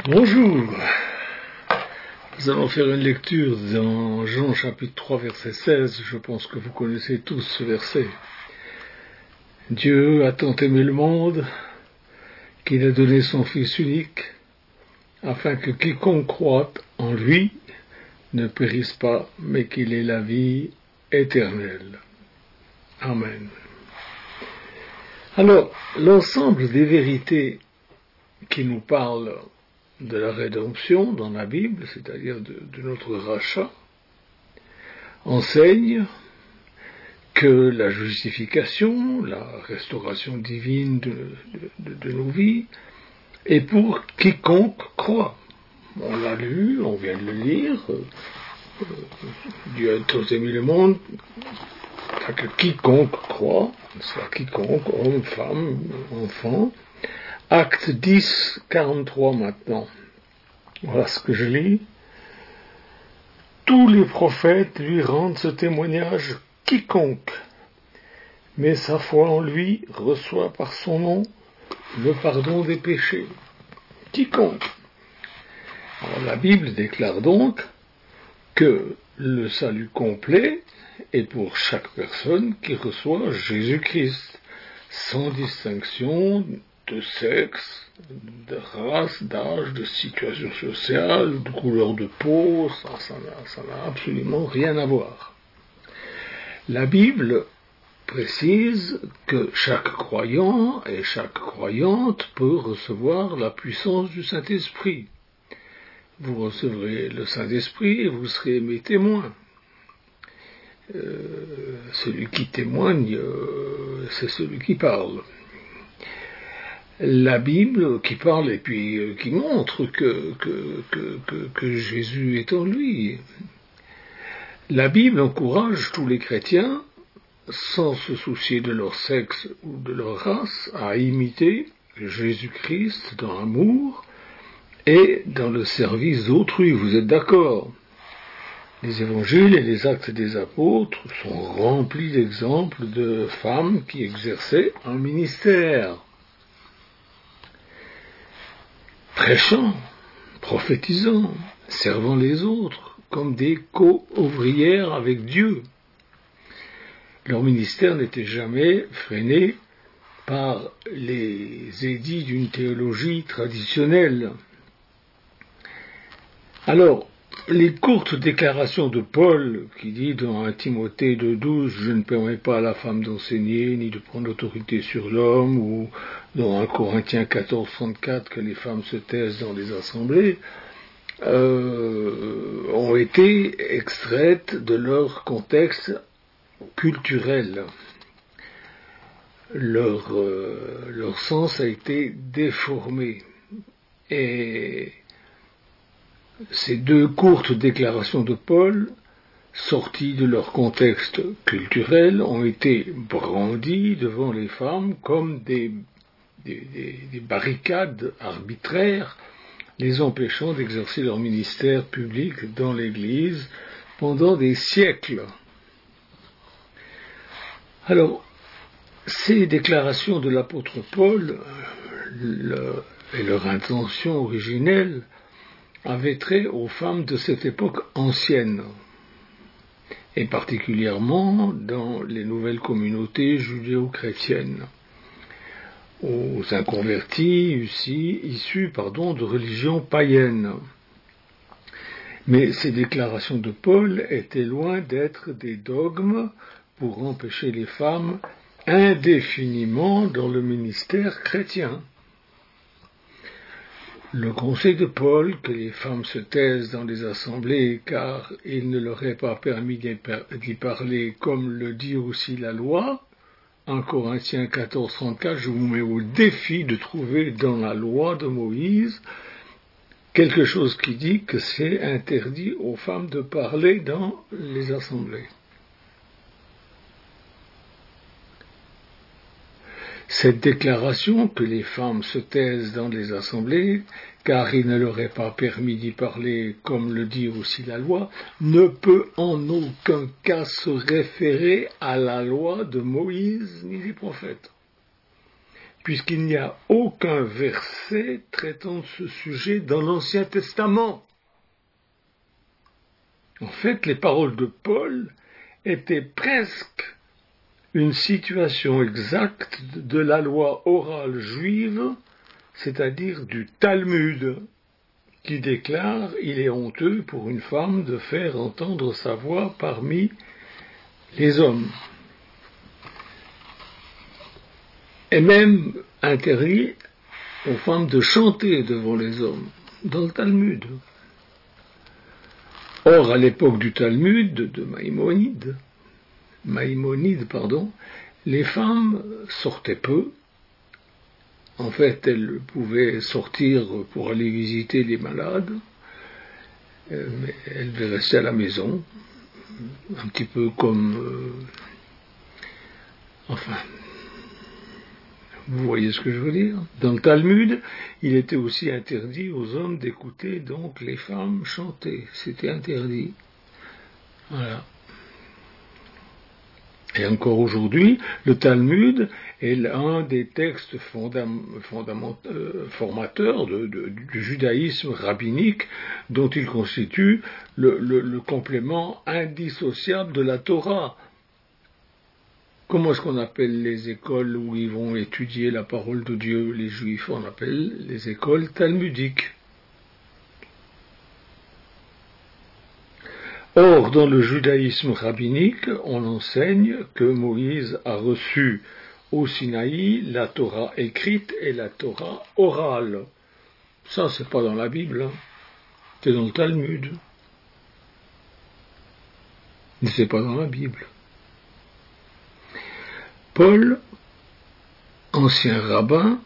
Bonjour, nous allons faire une lecture dans Jean chapitre 3 verset 16, je pense que vous connaissez tous ce verset. Dieu a tant aimé le monde qu'il a donné son Fils unique, afin que quiconque croit en lui ne périsse pas, mais qu'il ait la vie éternelle. Amen. Alors, l'ensemble des vérités qui nous parlent de la rédemption dans la Bible, c'est-à-dire de notre rachat, enseigne que la justification, la restauration divine de nos vies, est pour quiconque croit. On l'a lu, on vient de le lire, Dieu a tant aimé le monde, afin que quiconque croit, soit quiconque, homme, femme, enfant. Acte 10, 43 maintenant. Voilà ce que je lis. Tous les prophètes lui rendent ce témoignage, quiconque met sa foi en lui reçoit par son nom le pardon des péchés. Quiconque. Alors la Bible déclare donc que le salut complet est pour chaque personne qui reçoit Jésus-Christ, sans distinction de sexe, de race, d'âge, de situation sociale, de couleur de peau, ça n'a absolument rien à voir. La Bible précise que chaque croyant et chaque croyante peut recevoir la puissance du Saint-Esprit. Vous recevrez le Saint-Esprit et vous serez mes témoins. Celui qui témoigne, c'est celui qui parle. La Bible qui parle et puis qui montre que Jésus est en lui. La Bible encourage tous les chrétiens, sans se soucier de leur sexe ou de leur race, à imiter Jésus-Christ dans l'amour et dans le service d'autrui. Vous êtes d'accord? Les évangiles et les actes des apôtres sont remplis d'exemples de femmes qui exerçaient un ministère. Prêchant, prophétisant, servant les autres, comme des co-ouvrières avec Dieu. Leur ministère n'était jamais freiné par les édits d'une théologie traditionnelle. Alors, les courtes déclarations de Paul, qui dit dans 1 Timothée 2,12 « Je ne permets pas à la femme d'enseigner, ni de prendre l'autorité sur l'homme », ou dans 1 Corinthiens 14,34 « que les femmes se taisent dans les assemblées », ont été extraites de leur contexte culturel. Leur sens a été déformé. Et ces deux courtes déclarations de Paul, sorties de leur contexte culturel, ont été brandies devant les femmes comme des barricades arbitraires, les empêchant d'exercer leur ministère public dans l'Église pendant des siècles. Alors, ces déclarations de l'apôtre Paul et leur intention originelle avaient trait aux femmes de cette époque ancienne, et particulièrement dans les nouvelles communautés judéo-chrétiennes, aux inconvertis issus de religions païennes. Mais ces déclarations de Paul étaient loin d'être des dogmes pour empêcher les femmes indéfiniment dans le ministère chrétien. Le conseil de Paul, que les femmes se taisent dans les assemblées car il ne leur est pas permis d'y parler, comme le dit aussi la loi, 1 Corinthiens 14,34, je vous mets au défi de trouver dans la loi de Moïse quelque chose qui dit que c'est interdit aux femmes de parler dans les assemblées. Cette déclaration que les femmes se taisent dans les assemblées, car il ne leur est pas permis d'y parler, comme le dit aussi la loi, ne peut en aucun cas se référer à la loi de Moïse ni des prophètes. puisqu'il n'y a aucun verset traitant de ce sujet dans l'Ancien Testament. En fait, les paroles de Paul étaient presque une situation exacte de la loi orale juive, c'est-à-dire du Talmud, qui déclare « Il est honteux pour une femme de faire entendre sa voix parmi les hommes ». Et même interdit aux femmes de chanter devant les hommes, dans le Talmud. Or, à l'époque du Talmud, de Maïmonide, les femmes sortaient peu. En fait, elles pouvaient sortir pour aller visiter les malades, mais elles devaient rester à la maison, un petit peu comme... vous voyez ce que je veux dire? Dans le Talmud, il était aussi interdit aux hommes d'écouter donc les femmes chanter. C'était interdit. Voilà. Et encore aujourd'hui, le Talmud est l'un des textes formateurs du judaïsme rabbinique, dont il constitue le complément indissociable de la Torah. Comment est-ce qu'on appelle les écoles où ils vont étudier la parole de Dieu, les Juifs? On appelle les écoles talmudiques. Or, dans le judaïsme rabbinique, on enseigne que Moïse a reçu au Sinaï la Torah écrite et la Torah orale. Ça, c'est pas dans la Bible, hein. C'est dans le Talmud. Mais c'est pas dans la Bible. Paul, ancien rabbin,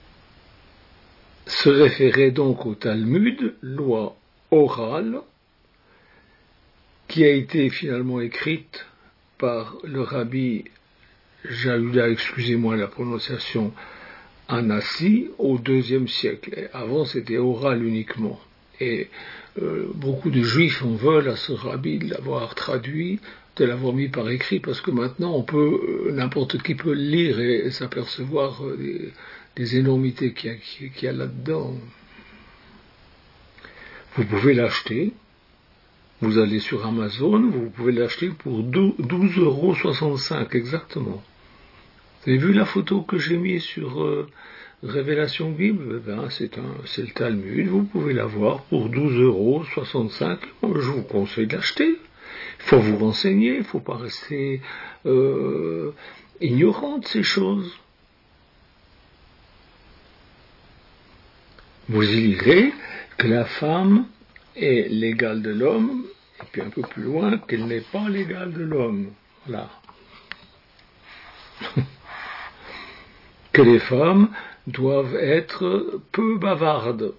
se référait donc au Talmud, loi orale, qui a été finalement écrite par le rabbi Jahuda, excusez-moi la prononciation, Anassi, au IIe siècle. Et avant, c'était oral uniquement. Et beaucoup de juifs en veulent à ce rabbi de l'avoir traduit, de l'avoir mis par écrit, parce que maintenant, n'importe qui peut le lire et s'apercevoir des énormités qu'il y a là-dedans. Vous pouvez l'acheter. Vous allez sur Amazon, vous pouvez l'acheter pour 12,65 € exactement. Vous avez vu la photo que j'ai mise sur Révélation Bible? C'est le Talmud, vous pouvez l'avoir pour 12,65 €. Je vous conseille de l'acheter. Il faut vous renseigner, il ne faut pas rester ignorant de ces choses. Vous y lirez que la femme est l'égale de l'homme, et puis un peu plus loin, qu'elle n'est pas l'égale de l'homme. Voilà. Que les femmes doivent être peu bavardes.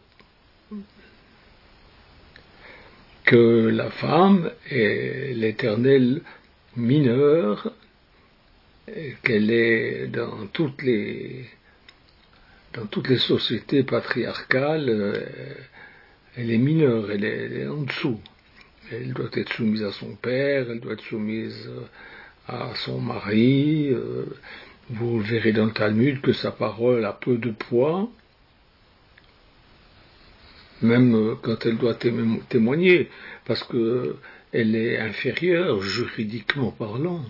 Que la femme est l'éternelle mineure, qu'elle est dans toutes les sociétés patriarcales, elle est mineure, elle est en dessous. Elle doit être soumise à son père, elle doit être soumise à son mari. Vous verrez dans le Talmud que sa parole a peu de poids, même quand elle doit témoigner, parce que elle est inférieure juridiquement parlant.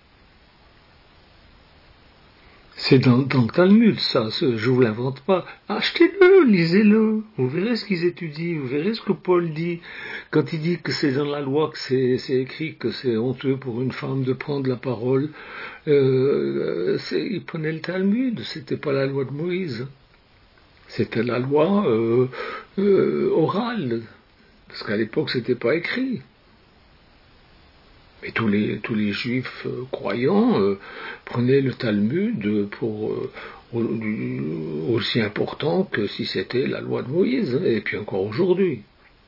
C'est dans le Talmud, ça, je vous l'invente pas. Achetez-le, lisez-le, vous verrez ce qu'ils étudient, vous verrez ce que Paul dit, quand il dit que c'est dans la loi que c'est écrit, que c'est honteux pour une femme de prendre la parole. Il prenait le Talmud, c'était pas la loi de Moïse, c'était la loi orale, parce qu'à l'époque c'était pas écrit. Mais tous les juifs croyants prenaient le Talmud pour aussi important que si c'était la loi de Moïse, et puis encore aujourd'hui.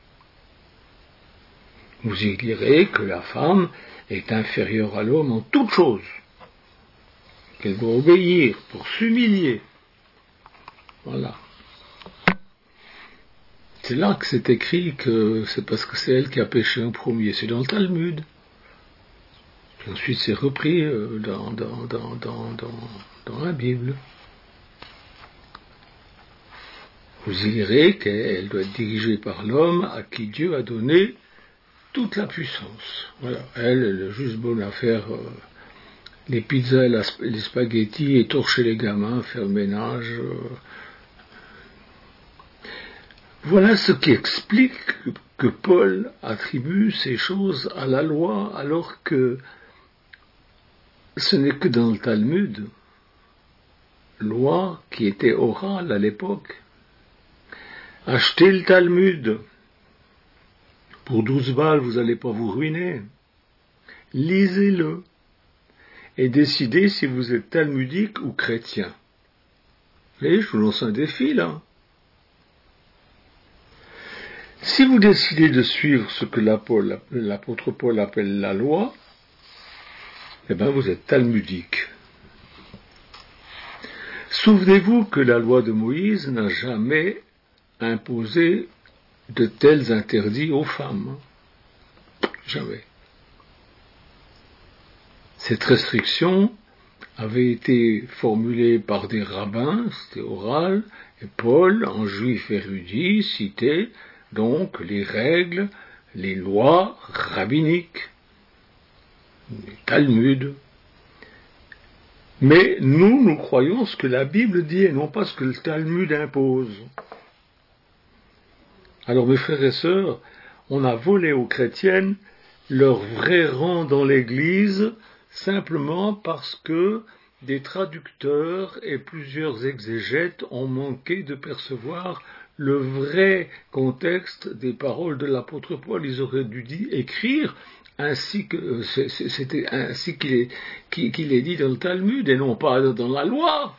Vous y lirez que la femme est inférieure à l'homme en toutes choses, qu'elle doit obéir pour s'humilier. Voilà. C'est là que c'est écrit que c'est parce que c'est elle qui a péché en premier, c'est dans le Talmud. Ensuite, c'est repris dans la Bible. vous irez qu'elle doit être dirigée par l'homme à qui Dieu a donné toute la puissance. Voilà, elle a juste bonne à faire les pizzas, les spaghettis, étorcher les gamins, faire le ménage. Voilà ce qui explique que Paul attribue ces choses à la loi, alors que ce n'est que dans le Talmud, loi qui était orale à l'époque. Achetez le Talmud. Pour 12 balles, vous n'allez pas vous ruiner. Lisez-le. Et décidez si vous êtes talmudique ou chrétien. Et je vous lance un défi, là. Si vous décidez de suivre ce que l'apôtre Paul appelle la loi, eh bien vous êtes talmudique. Souvenez-vous que la loi de Moïse n'a jamais imposé de tels interdits aux femmes. Jamais. Cette restriction avait été formulée par des rabbins, c'était oral, et Paul, en juif érudit, citait donc les règles, les lois rabbiniques, les Talmuds. Mais nous croyons ce que la Bible dit et non pas ce que le Talmud impose. Alors mes frères et sœurs, on a volé aux chrétiennes leur vrai rang dans l'Église simplement parce que des traducteurs et plusieurs exégètes ont manqué de percevoir le vrai contexte des paroles de l'apôtre Paul. Ils auraient dû écrire ainsi que c'était ainsi qu'il est dit dans le Talmud et non pas dans la loi.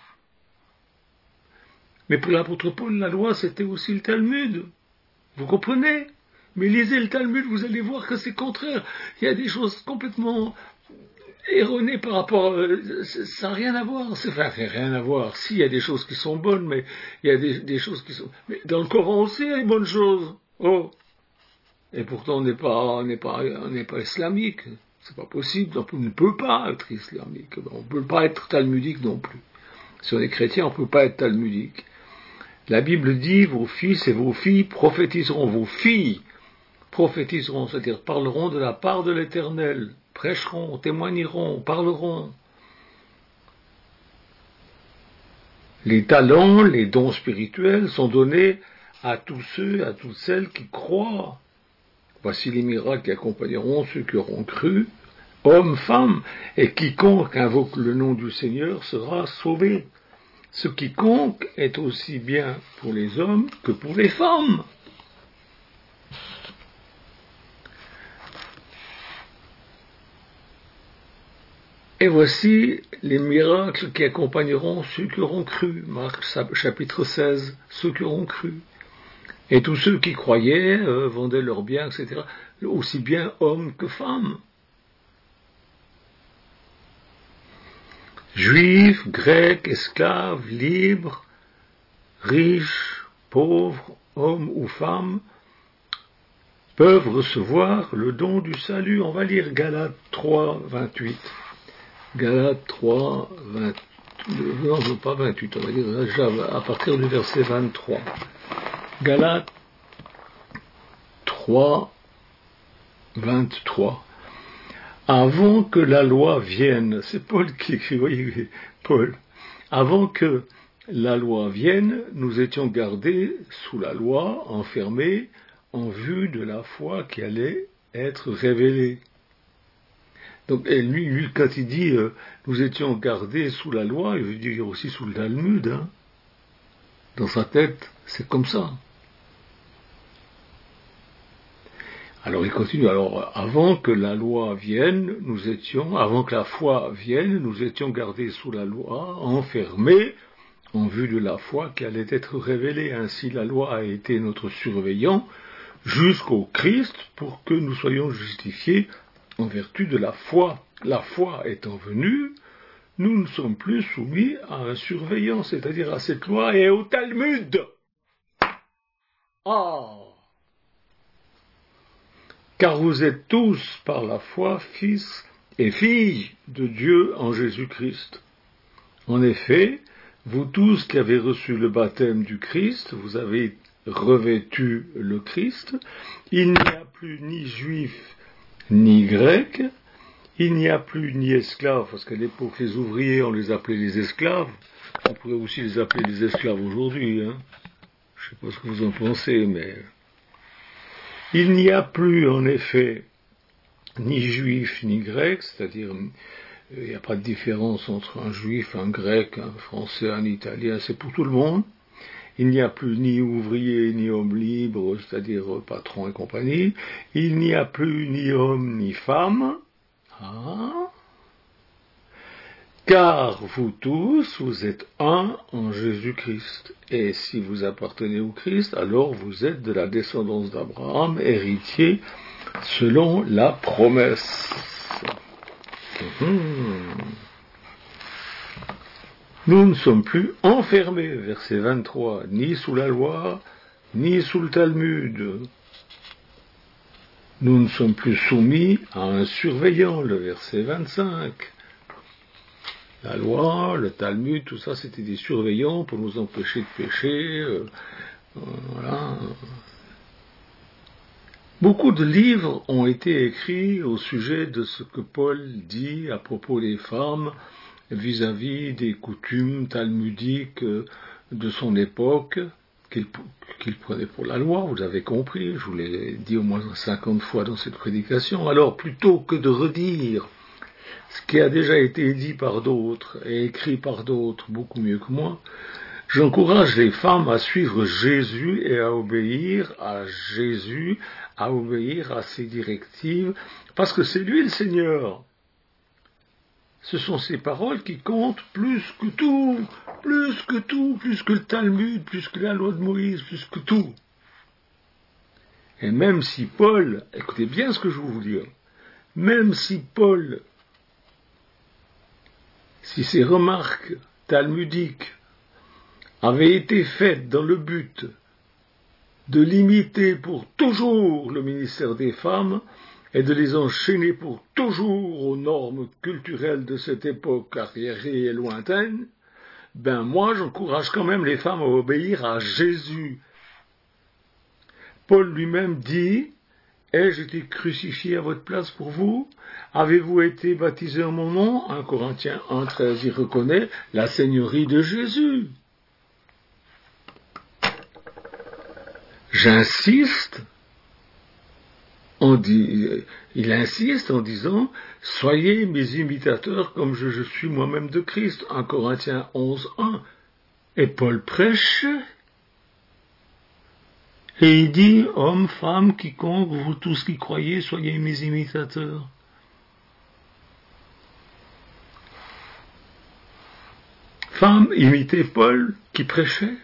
Mais pour l'apôtre Paul, la loi c'était aussi le Talmud. Vous comprenez? Mais lisez le Talmud, vous allez voir que c'est contraire. Il y a des choses complètement erronées par rapport... ça n'a rien à voir. Enfin, rien à voir. Si, il y a des choses qui sont bonnes, mais il y a des choses qui sont... Mais dans le Coran aussi, il y a des bonnes choses. Oh. Et pourtant, on n'est pas islamique. C'est pas possible. On ne peut pas être islamique. On ne peut pas être talmudique non plus. Si on est chrétien, on ne peut pas être talmudique. La Bible dit, vos fils et vos filles prophétiseront, vos filles prophétiseront, c'est-à-dire parleront de la part de l'Éternel, prêcheront, témoigneront, parleront. Les talents, les dons spirituels sont donnés à tous ceux, à toutes celles qui croient. Voici les miracles qui accompagneront ceux qui auront cru, hommes, femmes, et quiconque invoque le nom du Seigneur sera sauvé. Ce quiconque est aussi bien pour les hommes que pour les femmes. Et voici les miracles qui accompagneront ceux qui auront cru. Marc chapitre 16, ceux qui auront cru. Et tous ceux qui croyaient vendaient leurs biens, etc. Aussi bien hommes que femmes. Juifs, grecs, esclaves, libres, riches, pauvres, hommes ou femmes, peuvent recevoir le don du salut. On va lire Galates 3, 28. Galates 3, 28. Non, pas 28, on va dire déjà à partir du verset 23. Galates 3, 23. Avant que la loi vienne, c'est Paul qui écrit, oui, Paul. Avant que la loi vienne, nous étions gardés sous la loi, enfermés, en vue de la foi qui allait être révélée. Donc, et lui, quand il dit nous étions gardés sous la loi, il veut dire aussi sous le Talmud. Hein. Dans sa tête, c'est comme ça. Alors il continue, alors avant que la loi vienne, avant que la foi vienne, nous étions gardés sous la loi, enfermés, en vue de la foi qui allait être révélée. Ainsi la loi a été notre surveillant jusqu'au Christ pour que nous soyons justifiés en vertu de la foi. La foi étant venue, nous ne sommes plus soumis à un surveillant, c'est-à-dire à cette loi et au Talmud. Car vous êtes tous, par la foi, fils et filles de Dieu en Jésus-Christ. En effet, vous tous qui avez reçu le baptême du Christ, vous avez revêtu le Christ, il n'y a plus ni juif ni grec, il n'y a plus ni esclaves, parce qu'à l'époque les ouvriers on les appelait les esclaves, on pourrait aussi les appeler les esclaves aujourd'hui, hein. Je ne sais pas ce que vous en pensez, mais il n'y a plus en effet ni juif ni grec, c'est-à-dire il n'y a pas de différence entre un juif, un grec, un français, un italien, c'est pour tout le monde. Il n'y a plus ni ouvrier ni homme libre, c'est-à-dire patron et compagnie. Il n'y a plus ni homme ni femme. Car vous tous, vous êtes un en Jésus-Christ. Et si vous appartenez au Christ, alors vous êtes de la descendance d'Abraham, héritier selon la promesse. Nous ne sommes plus enfermés, verset 23, ni sous la loi, ni sous le Talmud. Nous ne sommes plus soumis à un surveillant, le verset 25. La loi, le Talmud, tout ça, c'était des surveillants pour nous empêcher de pécher. Voilà. Beaucoup de livres ont été écrits au sujet de ce que Paul dit à propos des femmes vis-à-vis des coutumes talmudiques de son époque qu'il prenait pour la loi, vous avez compris, je vous l'ai dit au moins 50 fois dans cette prédication. Alors plutôt que de redire ce qui a déjà été dit par d'autres et écrit par d'autres beaucoup mieux que moi, j'encourage les femmes à suivre Jésus et à obéir à Jésus, à obéir à ses directives, parce que c'est lui le Seigneur. Ce sont ses paroles qui comptent plus que tout, plus que le Talmud, plus que la loi de Moïse, plus que tout. Et même si Paul, écoutez bien ce que je vais vous dire, même si Paul, si ces remarques talmudiques avaient été faites dans le but de limiter pour toujours le ministère des femmes, et de les enchaîner pour toujours aux normes culturelles de cette époque arriérée et lointaine, ben moi j'encourage quand même les femmes à obéir à Jésus. Paul lui-même dit, « Ai-je été crucifié à votre place pour vous? Avez-vous été baptisé en mon nom ?» 1 Corinthiens 1,13, il reconnaît la seigneurie de Jésus. J'insiste, il insiste en disant « Soyez mes imitateurs comme je suis moi-même de Christ » 1 Corinthiens 11,1. Et Paul prêche, et il dit « Hommes, femmes, quiconque, vous tous qui croyez, soyez mes imitateurs ». Femmes, imitez Paul qui prêchait.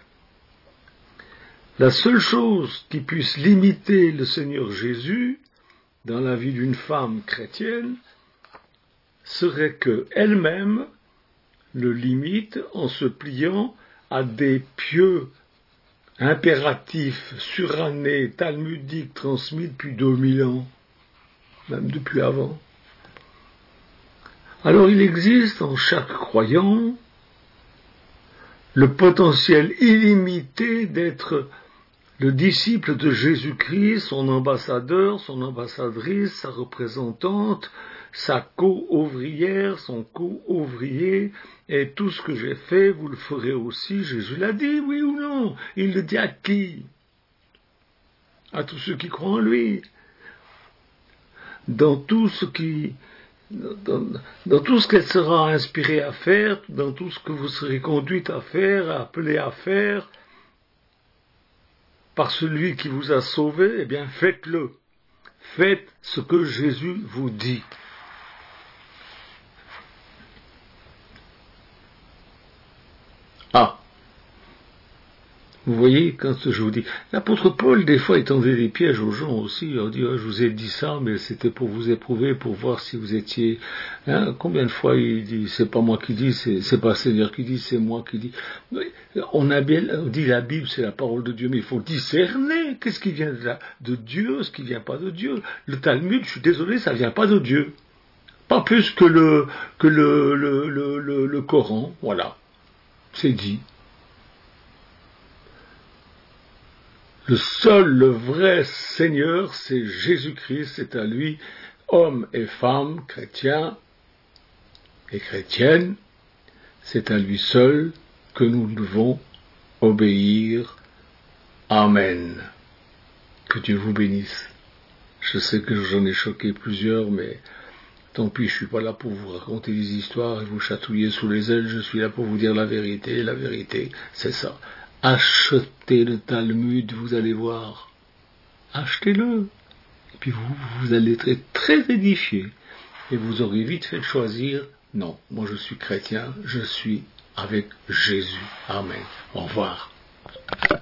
La seule chose qui puisse limiter le Seigneur Jésus dans la vie d'une femme chrétienne serait qu'elle-même le limite en se pliant à des pieux impératifs surannés, talmudiques, transmis depuis 2000 ans, même depuis avant. Alors il existe en chaque croyant le potentiel illimité d'être le disciple de Jésus-Christ, son ambassadeur, son ambassadrice, sa représentante, sa co-ouvrière, son co-ouvrier, et tout ce que j'ai fait, vous le ferez aussi. Jésus l'a dit, oui ou non? Il le dit à qui? À tous ceux qui croient en lui. Dans tout ce qu'elle sera inspirée à faire, dans tout ce que vous serez conduite à faire, appelée à faire, par celui qui vous a sauvé, eh bien faites-le. Faites ce que Jésus vous dit. Ah, vous voyez, quand je vous dis, l'apôtre Paul, des fois, il tendait des pièges aux gens aussi, il leur dit, je vous ai dit ça, mais c'était pour vous éprouver, pour voir si vous étiez, combien de fois il dit, c'est pas moi qui dis, c'est pas le Seigneur qui dit, c'est moi qui dis. On dit la Bible, c'est la parole de Dieu, mais il faut discerner, qu'est-ce qui vient de Dieu, ce qui vient pas de Dieu. Le Talmud, je suis désolé, ça vient pas de Dieu. Pas plus que le Coran, voilà. C'est dit. Le vrai Seigneur, c'est Jésus-Christ, c'est à lui, hommes et femmes, chrétiens et chrétiennes, c'est à lui seul que nous devons obéir. Amen. Que Dieu vous bénisse. Je sais que j'en ai choqué plusieurs, mais tant pis, je suis pas là pour vous raconter des histoires et vous chatouiller sous les ailes, je suis là pour vous dire la vérité, c'est ça. Achetez le Talmud, vous allez voir. Achetez-le. Et puis vous allez être très édifié. Et vous aurez vite fait de choisir, non, moi je suis chrétien, je suis avec Jésus. Amen. Au revoir.